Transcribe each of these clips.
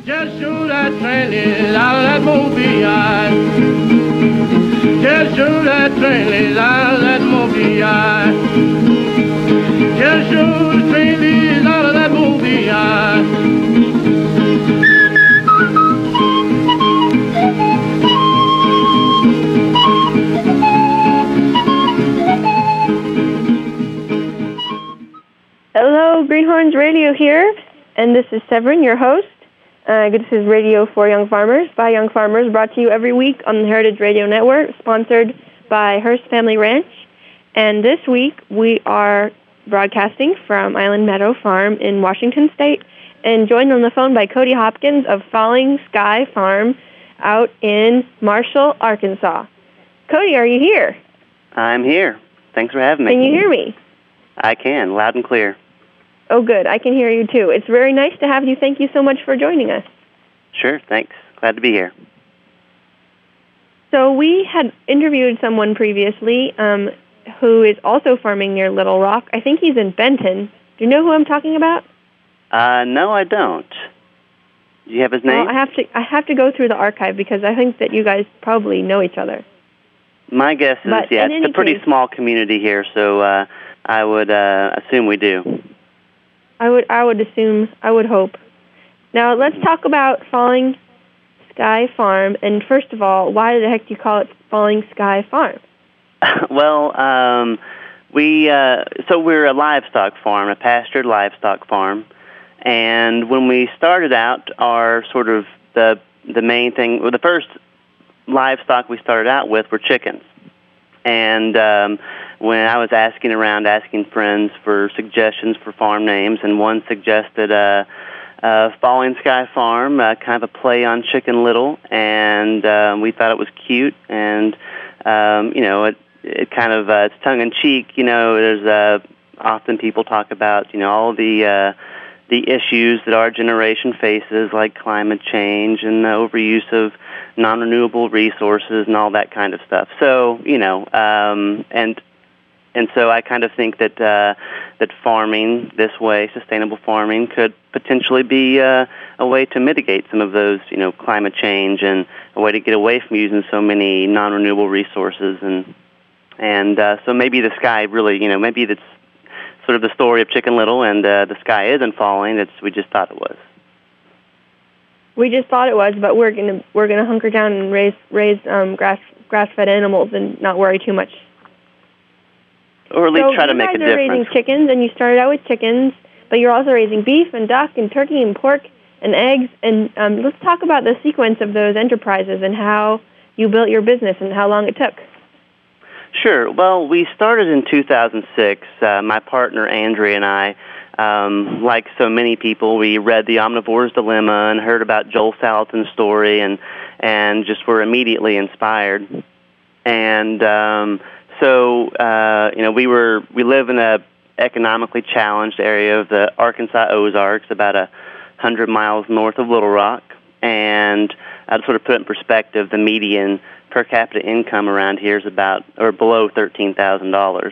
Just shoot that train is out of that movie yard. Just shoot that train is out of that movie yard. Just shoot the train is out of that movie yard. Hello, Greenhorns Radio here, and this is Severin, your host. This is Radio for Young Farmers, by Young Farmers, brought to you every week on the Heritage Radio Network, sponsored by Hearst Family Ranch. And this week, we are broadcasting from Island Meadow Farm in Washington State, and joined on the phone by Cody Hopkins of Falling Sky Farm out in Marshall, Arkansas. Cody, are you here? I'm here. Thanks for having me. Can you hear me? I can, loud and clear. Oh, good. I can hear you, too. It's very nice to have you. Thank you so much for joining us. Sure, thanks. Glad to be here. So we had interviewed someone previously who is also farming near Little Rock. I think he's in Benton. Do you know who I'm talking about? No, I don't. Do you have his name? Well, I have to go through the archive because I think that you guys probably know each other. My guess is, it's a pretty small community here, so I would assume we do. I would assume, I would hope. Now, let's talk about Falling Sky Farm. And first of all, why the heck do you call it Falling Sky Farm? Well, we're a livestock farm, a pastured livestock farm. And when we started out, our sort of the main thing, well, the first livestock we started out with were chickens. And when I was asking friends for suggestions for farm names, and one suggested Falling Sky Farm, kind of a play on Chicken Little, and we thought it was cute, and it kind of it's tongue-in-cheek. There's often people talk about all the issues that our generation faces, like climate change and the overuse of non-renewable resources and all that kind of stuff. So, and so I kind of think that that farming this way, sustainable farming, could potentially be a way to mitigate some of those, climate change, and a way to get away from using so many non-renewable resources. And so maybe the sky really, maybe that's sort of the story of Chicken Little, and the sky isn't falling. We just thought it was. We just thought it was, but we're gonna hunker down and raise grass-fed animals and not worry too much. Or at least try to make a difference. So you guys are raising chickens, and you started out with chickens, but you're also raising beef and duck and turkey and pork and eggs. And let's talk about the sequence of those enterprises and how you built your business and how long it took. Sure. Well, we started in 2006. My partner, Andrea, and I, like so many people, we read The Omnivore's Dilemma and heard about Joel Salatin's story, and just were immediately inspired. And we live in a economically challenged area of the Arkansas Ozarks, about 100 miles north of Little Rock. And to sort of put it in perspective, the median per capita income around here is about or below $13,000.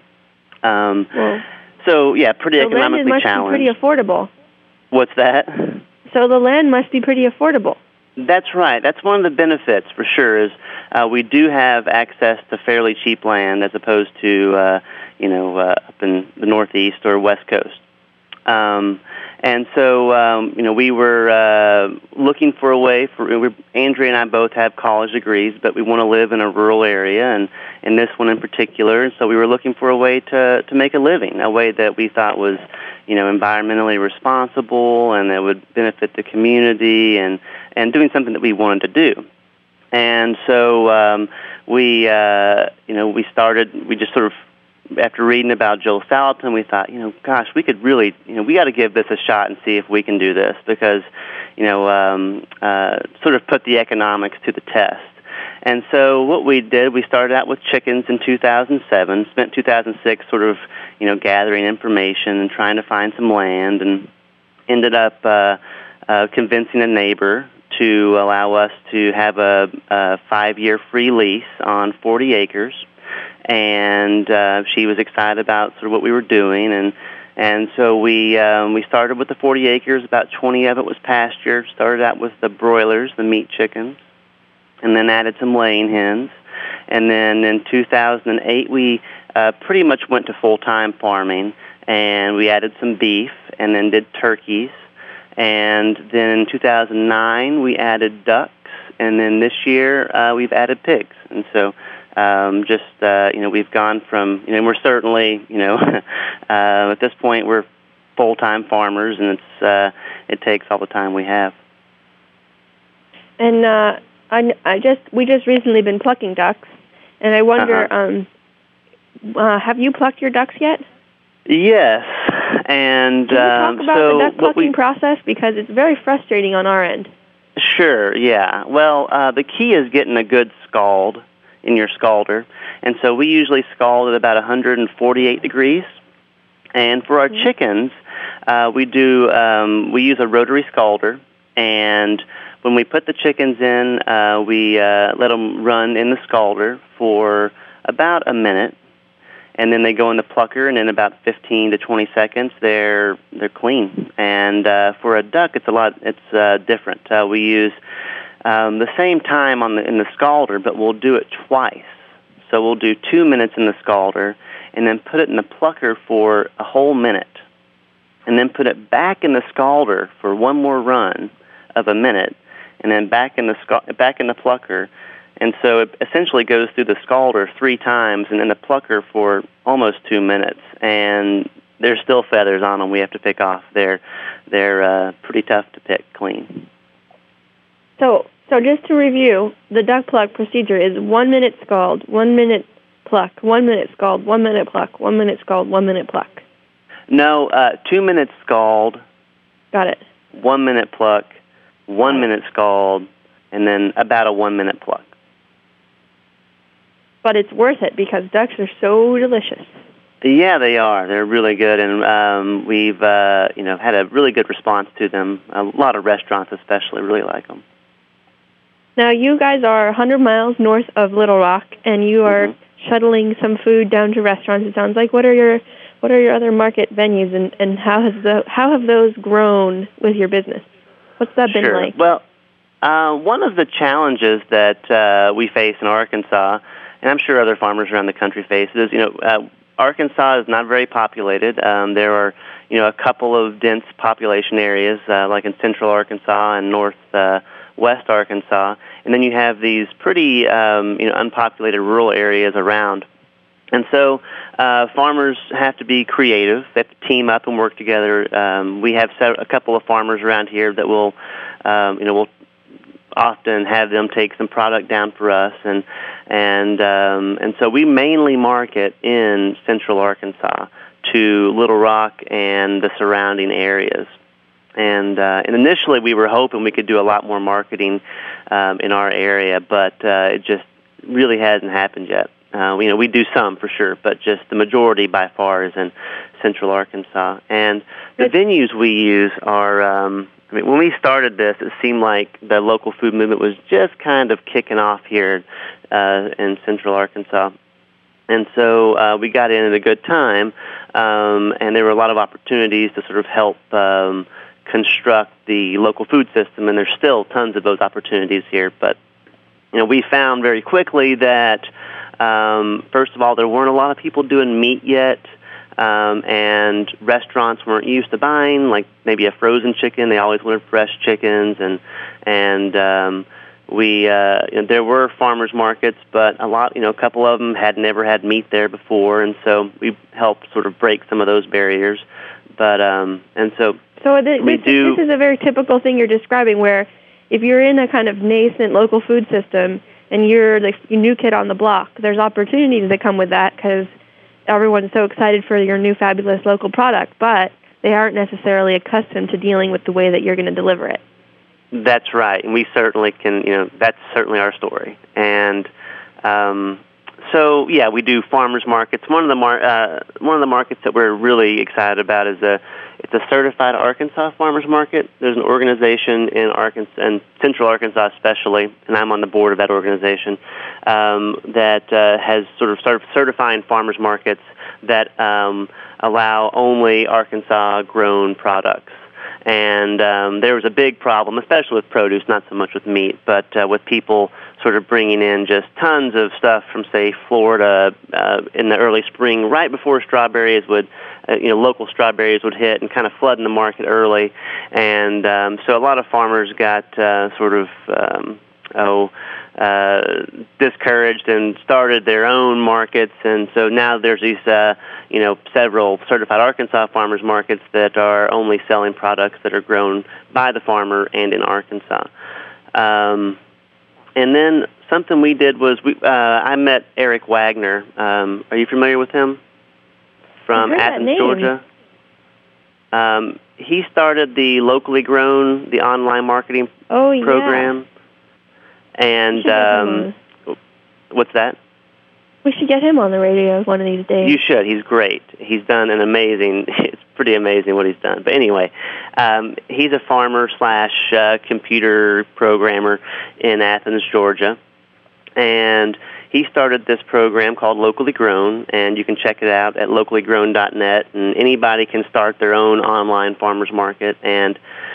So pretty economically challenged. The land must be pretty affordable. What's that? So the land must be pretty affordable. That's right. That's one of the benefits, for sure, is we do have access to fairly cheap land as opposed to, up in the Northeast or West Coast. And so, we were looking for a way Andrea and I both have college degrees, but we want to live in a rural area, and in this one in particular. And so we were looking for a way to make a living, a way that we thought was, environmentally responsible and that would benefit the community, and doing something that we wanted to do. And so we just sort of, after reading about Joel Salatin, we thought, gosh, we could really, we got to give this a shot and see if we can do this, because, sort of put the economics to the test. And so what we did, we started out with chickens in 2007, spent 2006 sort of, gathering information and trying to find some land, and ended up convincing a neighbor to allow us to have a 5-year free lease on 40 acres. And she was excited about sort of what we were doing, And so we started with the 40 acres. About 20 of it was pasture. Started out with the broilers, the meat chickens, and then added some laying hens. And then in 2008, we pretty much went to full-time farming, and we added some beef and then did turkeys. And then in 2009, we added ducks, and then this year we've added pigs. And so we've gone from, we're certainly, at this point we're full-time farmers, and it takes all the time we have. And we just recently been plucking ducks, and I wonder, have you plucked your ducks yet? Yes, and can you talk about the duck plucking process, because it's very frustrating on our end. Sure, yeah. Well, the key is getting a good scald in your scalder, and so we usually scald at about 148 degrees. And for our chickens, we use a rotary scalder, and when we put the chickens in, we let them run in the scalder for about a minute, and then they go in the plucker, and in about 15 to 20 seconds, they're clean. And for a duck, it's different. We use the same time in the scalder, but we'll do it twice. So we'll do 2 minutes in the scalder, and then put it in the plucker for a whole minute, and then put it back in the scalder for one more run of a minute, and then back in the plucker. And so it essentially goes through the scalder 3 times and in the plucker for almost 2 minutes. And there's still feathers on them we have to pick off. They're pretty tough to pick clean. So just to review, the duck pluck procedure is 1 minute scald, 1 minute pluck, 1 minute scald, 1 minute pluck, 1 minute scald, 1 minute pluck. No, 2 minutes scald. Got it. 1 minute pluck, 1 minute scald, and then about a 1 minute pluck. But it's worth it because ducks are so delicious. Yeah, they are. They're really good, and we've had a really good response to them. A lot of restaurants especially really like them. Now, you guys are 100 miles north of Little Rock, and you are shuttling some food down to restaurants, it sounds like. What are your other market venues, and how have those grown with your business? What's that been like? Well, one of the challenges that we face in Arkansas, and I'm sure other farmers around the country face, is Arkansas is not very populated. There are a couple of dense population areas like in central Arkansas and northwest Arkansas, and then you have these pretty unpopulated rural areas around. And so farmers have to be creative. They have to team up and work together. We have a couple of farmers around here that will often have them take some product down for us, and so we mainly market in central Arkansas to Little Rock and the surrounding areas. And initially we were hoping we could do a lot more marketing in our area, but it just really hasn't happened yet. We do some for sure, but just the majority by far is in central Arkansas. And the venues we use are, when we started this, it seemed like the local food movement was just kind of kicking off here in central Arkansas. And so we got in at a good time, and there were a lot of opportunities to sort of help construct the local food system, and there's still tons of those opportunities here. But we found very quickly that first of all, there weren't a lot of people doing meat yet, and restaurants weren't used to buying like maybe a frozen chicken. They always wanted fresh chickens, and there were farmers markets, but a couple of them had never had meat there before, and so we helped sort of break some of those barriers. But this is a very typical thing you're describing, where if you're in a kind of nascent local food system and you're the new kid on the block, there's opportunities that come with that because everyone's so excited for your new fabulous local product, but they aren't necessarily accustomed to dealing with the way that you're going to deliver it. That's right, and we certainly can, that's certainly our story. And So yeah, we do farmers markets. One of the markets that we're really excited about is it's a certified Arkansas farmers market. There's an organization in Arkansas, and Central Arkansas especially, and I'm on the board of that organization, that has sort of started certifying farmers markets that allow only Arkansas-grown products. And there was a big problem, especially with produce, not so much with meat, but with people sort of bringing in just tons of stuff from, say, Florida in the early spring, right before strawberries would, local strawberries would hit, and kind of flooding the market early. And so a lot of farmers got discouraged and started their own markets. And so now there's these, several certified Arkansas farmers markets that are only selling products that are grown by the farmer and in Arkansas. And then something we did was I met Eric Wagner. Are you familiar with him? From Athens, Georgia. He started the Locally Grown, the online marketing program. And what's that? We should get him on the radio one of these days. You should. He's great. He's done it's pretty amazing what he's done. But anyway, he's a farmer / computer programmer in Athens, Georgia. And he started this program called Locally Grown, and you can check it out at locallygrown.net, and anybody can start their own online farmers market. And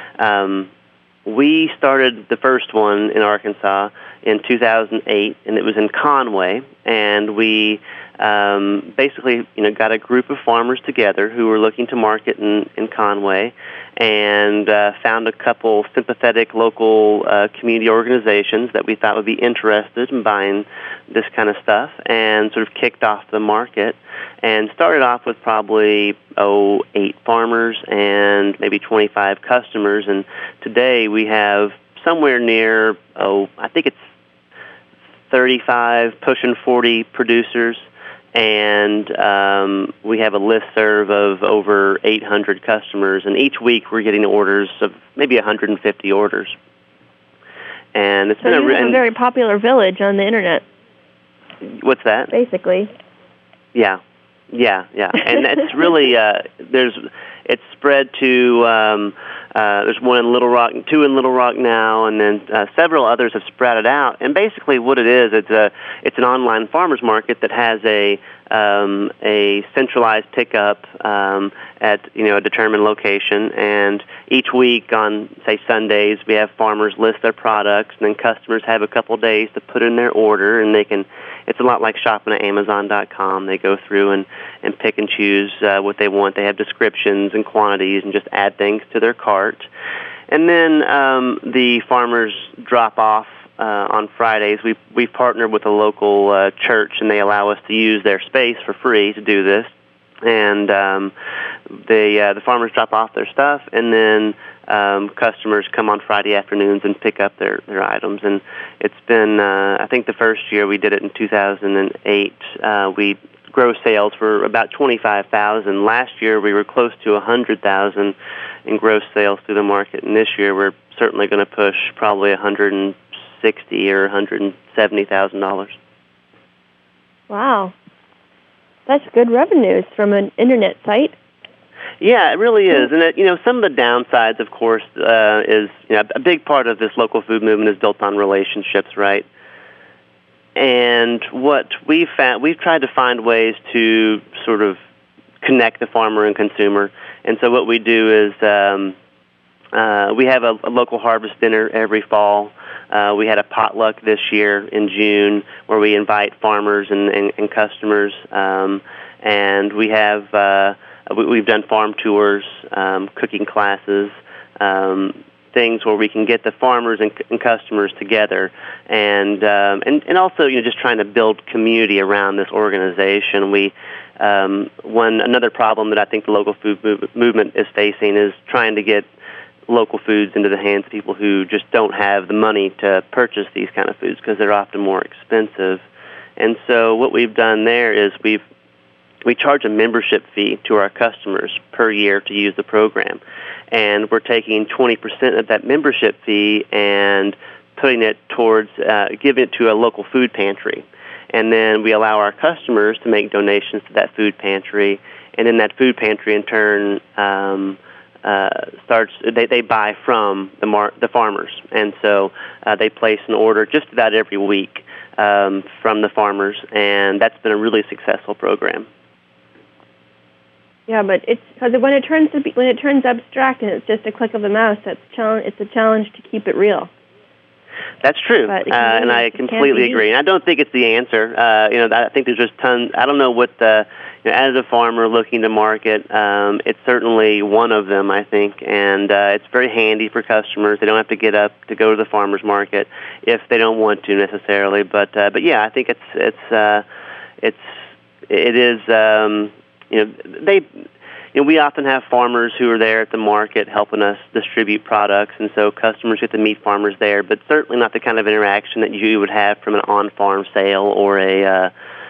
we started the first one in Arkansas in 2008, and it was in Conway, and we basically got a group of farmers together who were looking to market in Conway, and found a couple sympathetic local community organizations that we thought would be interested in buying this kind of stuff, and sort of kicked off the market, and started off with probably 8 farmers and maybe 25 customers. And today we have somewhere near I think it's 35, pushing 40 producers, and we have a listserv of over 800 customers, and each week we're getting orders of maybe 150 orders. And it's been a very popular village on the internet. What's that? Basically. Yeah, and it's really it's spread to. There's one in Little Rock, 2 in Little Rock now, and then several others have sprouted out. And basically, what it is, it's an online farmers market that has a centralized pickup at a determined location. And each week on, say, Sundays, we have farmers list their products, and then customers have a couple days to put in their order, and they can. It's a lot like shopping at Amazon.com. They go through and pick and choose what they want. They have descriptions and quantities and just add things to their cart. And then the farmers drop off on Fridays. We've partnered with a local church, and they allow us to use their space for free to do this. And the farmers drop off their stuff, and then customers come on Friday afternoons and pick up their items. And it's been, I think the first year we did it in 2008, we gross sales were about $25,000. Last year we were close to $100,000 in gross sales through the market, and this year we're certainly going to push probably $160,000 or $170,000. Wow. That's good revenues from an internet site. Yeah, it really is. And some of the downsides, of course, is a big part of this local food movement is built on relationships, right? And what we've tried to find ways to sort of connect the farmer and consumer. And so what we do is we have a local harvest dinner every fall. We had a potluck this year in June where we invite farmers and customers, and we have we've done farm tours, cooking classes, things where we can get the farmers and customers together, and also just trying to build community around this organization. Another problem that I think the local food movement is facing is trying to get local foods into the hands of people who just don't have the money to purchase these kind of foods because they're often more expensive. And so what we've done there is we charge a membership fee to our customers per year to use the program. And we're taking 20% of that membership fee and putting it towards giving it to a local food pantry. and then we allow our customers to make donations to that food pantry, and then that food pantry in turn they buy from the farmers, and so they place an order just about every week from the farmers, and that's been a really successful program. Yeah, but it's because when it turns abstract and it's just a click of the mouse, it's a challenge to keep it real. That's true, and I completely agree. And I don't think it's the answer. I think there's just tons. I don't know what as a farmer looking to market, it's certainly one of them, I think, and it's very handy for customers. They don't have to get up to go to the farmer's market if they don't want to necessarily. But yeah, I think it is. We often have farmers who are there at the market helping us distribute products, and so customers get to meet farmers there, but certainly not the kind of interaction that you would have from an on-farm sale or at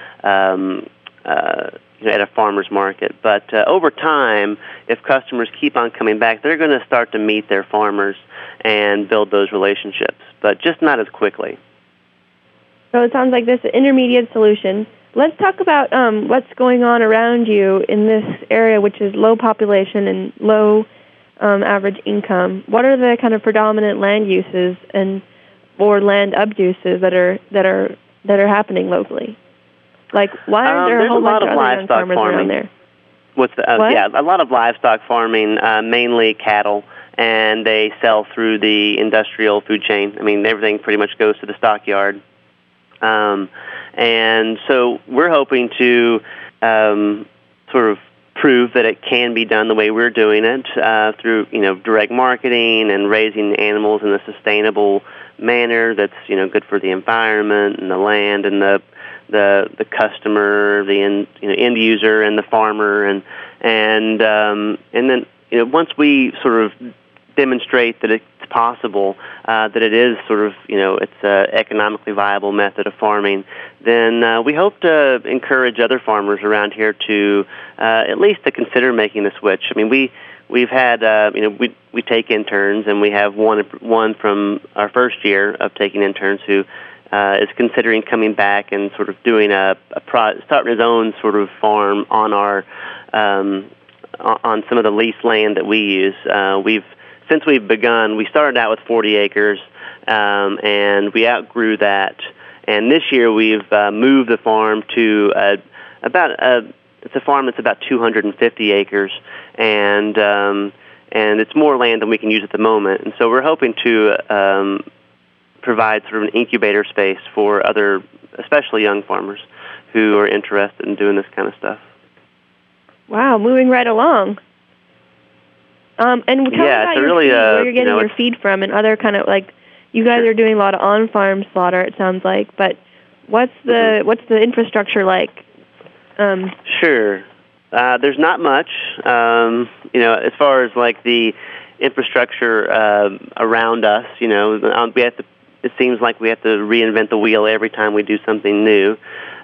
a farmer's market. But over time, if customers keep on coming back, they're going to start to meet their farmers and build those relationships, but just not as quickly. So it sounds like this is an intermediate solution. Let's talk about what's going on around you in this area, which is low population and low average income. What are the kind of predominant land uses or land abuses that are happening locally? Like, why are there a whole bunch of other young farmers around there? Yeah, a lot of livestock farming, mainly cattle, and they sell through the industrial food chain. I mean, everything pretty much goes to the stockyard. And so we're hoping to sort of prove that it can be done the way we're doing it through direct marketing and raising animals in a sustainable manner that's good for the environment and the land and the customer, the end user and the farmer, and then once we sort of demonstrate that it's possible, that it is sort of, it's an economically viable method of farming, then we hope to encourage other farmers around here to at least to consider making the switch. I mean, we've had, we take interns, and we have one from our first year of taking interns who is considering coming back and sort of doing starting his own sort of farm on our on some of the leased land that we use. Since we've begun, we started out with 40 acres, and we outgrew that. And this year we've moved the farm to it's a farm that's about 250 acres, and it's more land than we can use at the moment. And so we're hoping to provide sort of an incubator space for other, especially young farmers, who are interested in doing this kind of stuff. Wow, moving right along. And tell me about your feed, where you're getting your feed from, and other kind of you guys are doing a lot of on-farm slaughter, it sounds like. But what's the infrastructure like? Sure, there's not much. As far as the infrastructure around us, it seems like we have to reinvent the wheel every time we do something new.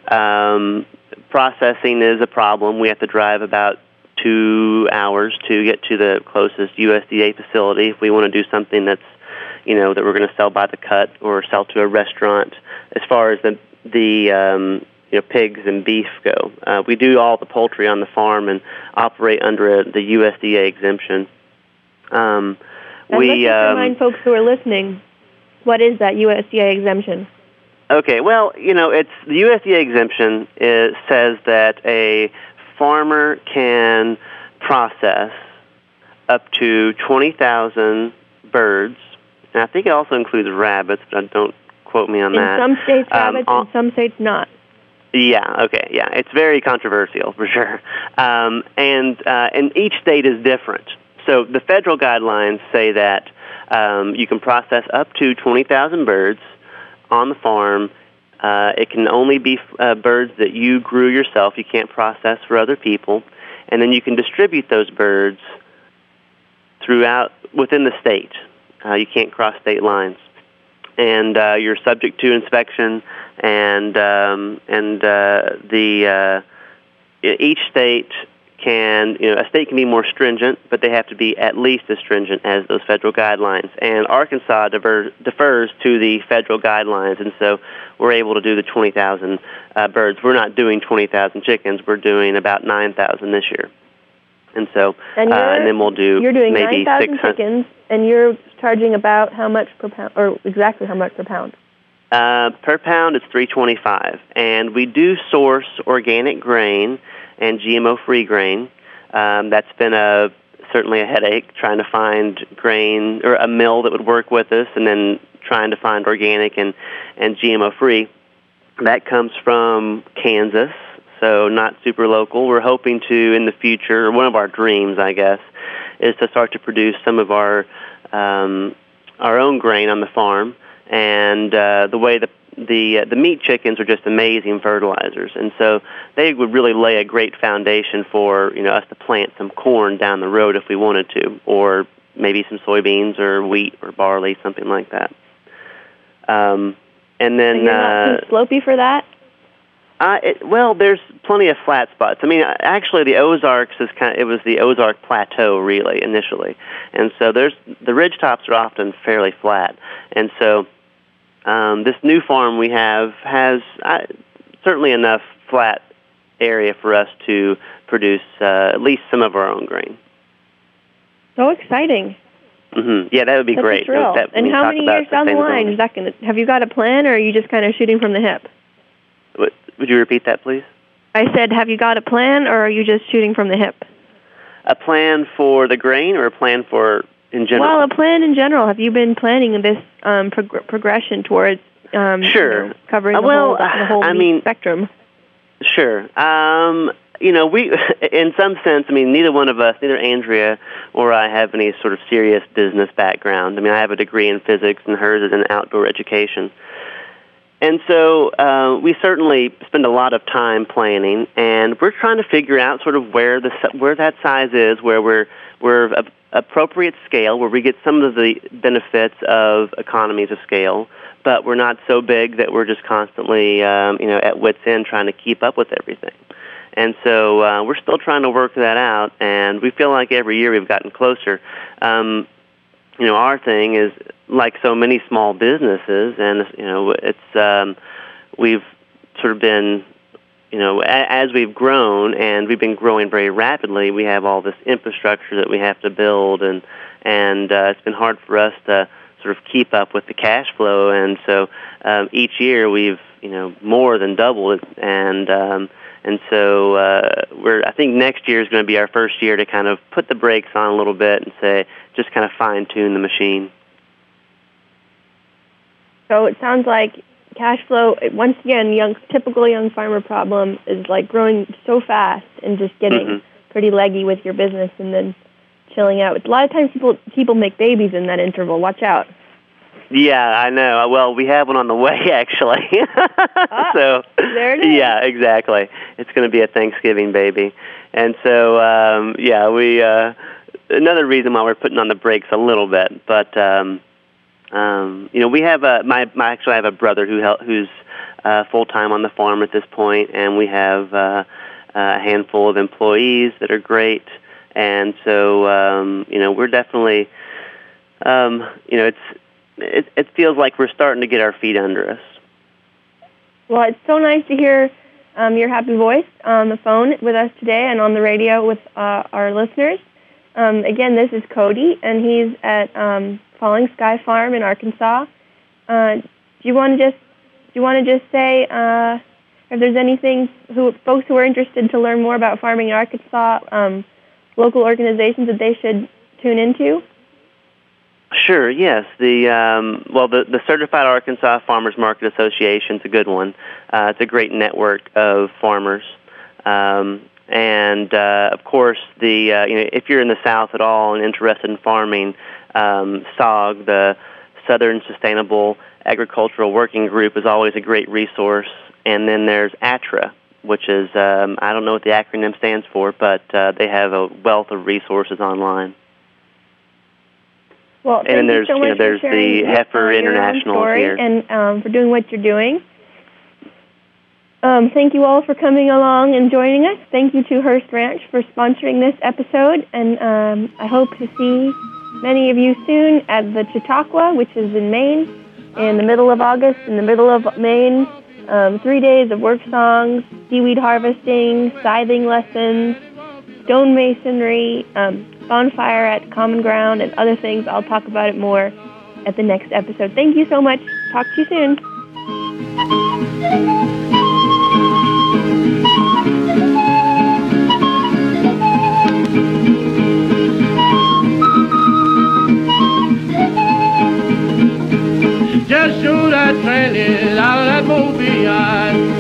Processing is a problem. We have to drive about 2 hours to get to the closest USDA facility if we want to do something that's, that we're going to sell by the cut or sell to a restaurant. As far as the pigs and beef go, we do all the poultry on the farm and operate under the USDA exemption. And let's just remind folks who are listening, what is that USDA exemption? Okay, well, it's the USDA exemption. It says that a farmer can process up to 20,000 birds, and I think it also includes rabbits, but don't quote me on that. In some states, rabbits, in some states, not. Yeah, okay, yeah. It's very controversial, for sure. And each state is different. So the federal guidelines say that you can process up to 20,000 birds on the farm. It can only be birds that you grew yourself. You can't process for other people. And then you can distribute those birds within the state. You can't cross state lines. And you're subject to inspection, and each state can, a state can be more stringent, but they have to be at least as stringent as those federal guidelines. And Arkansas defers to the federal guidelines, and so we're able to do the 20,000 birds. We're not doing 20,000 chickens. We're doing about 9,000 this year. And so, and then we'll do you're doing maybe 9,000 chickens, and you're charging about how much per pound, or exactly how much per pound? Per pound, it's $3.25, and we do source organic grain and GMO-free grain. That's been certainly a headache, trying to find grain or a mill that would work with us, and then trying to find organic and GMO-free. That comes from Kansas, so not super local. We're hoping to, in the future, or one of our dreams, I guess, is to start to produce some of our own grain on the farm. And the way the meat chickens are just amazing fertilizers, and so they would really lay a great foundation for us to plant some corn down the road if we wanted to, or maybe some soybeans or wheat or barley, something like that. And then so you're not too slopey for that? Well, there's plenty of flat spots. I mean, actually, the Ozarks it was the Ozark Plateau really initially, and so the ridge tops are often fairly flat, and so this new farm we have has certainly enough flat area for us to produce at least some of our own grain. So exciting! Mm-hmm. Yeah, that would be That's great. A thrill. And how many years down the line is that going to? Have you got a plan, or are you just kind of shooting from the hip? Would you repeat that, please? I said, have you got a plan, or are you just shooting from the hip? A plan for the grain, or a plan for in general? Well, a plan in general. Have you been planning this progression towards sure covering the whole spectrum? Sure. We, in some sense, neither one of us, neither Andrea or I, have any sort of serious business background. I have a degree in physics, and hers is in outdoor education. And so we certainly spend a lot of time planning, and we're trying to figure out sort of where that size is, where we're appropriate scale, where we get some of the benefits of economies of scale, but we're not so big that we're just constantly at wit's end trying to keep up with everything. And so we're still trying to work that out, and we feel like every year we've gotten closer. Our thing is, like so many small businesses, and it's we've sort of been, as we've grown, and we've been growing very rapidly, we have all this infrastructure that we have to build, and it's been hard for us to sort of keep up with the cash flow, and so each year we've more than doubled it, and so I think next year is going to be our first year to kind of put the brakes on a little bit and say, just kind of fine-tune the machine. So it sounds like cash flow, once again, typical young farmer problem is like growing so fast and just getting pretty leggy with your business and then chilling out. A lot of times people make babies in that interval. Watch out. Yeah, I know. Well, we have one on the way, actually. So there it is. Yeah, exactly. It's going to be a Thanksgiving baby. And so, we another reason why we're putting on the brakes a little bit. But, we have I have a brother who's full-time on the farm at this point, and we have a handful of employees that are great. And so, we're definitely, it feels like we're starting to get our feet under us. Well, it's so nice to hear your happy voice on the phone with us today and on the radio with our listeners. Again, this is Cody, and he's at Falling Sky Farm in Arkansas. Do you want to just say if there's anything folks who are interested to learn more about farming in Arkansas, local organizations that they should tune into? Sure. Yes. The Certified Arkansas Farmers Market Association is a good one. It's a great network of farmers, and of course, if you're in the South at all and interested in farming, SOG, the Southern Sustainable Agricultural Working Group, is always a great resource. And then there's ATRA, which is I don't know what the acronym stands for, but they have a wealth of resources online. Well, and then there's so much there's for the sharing, Heifer your own International story here, and for doing what you're doing. Thank you all for coming along and joining us. Thank you to Hearst Ranch for sponsoring this episode, and I hope to see many of you soon at the Chautauqua, which is in Maine, in the middle of August, in the middle of Maine. 3 days of work songs, seaweed harvesting, scything lessons, stonemasonry, bonfire at Common Ground, and other things. I'll talk about it more at the next episode. Thank you so much. Talk to you soon. Just shoot that train is out of that movie.